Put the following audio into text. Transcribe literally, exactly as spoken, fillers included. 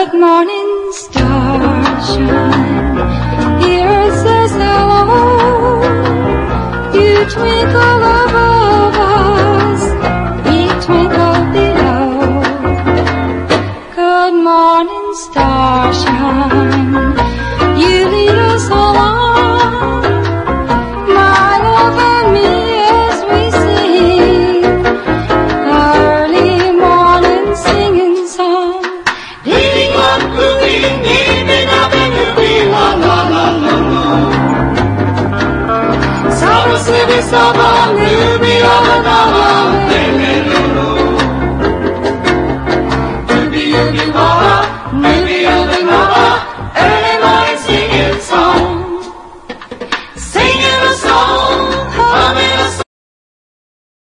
Let morning stars shine. The earth says hello. You twinkle over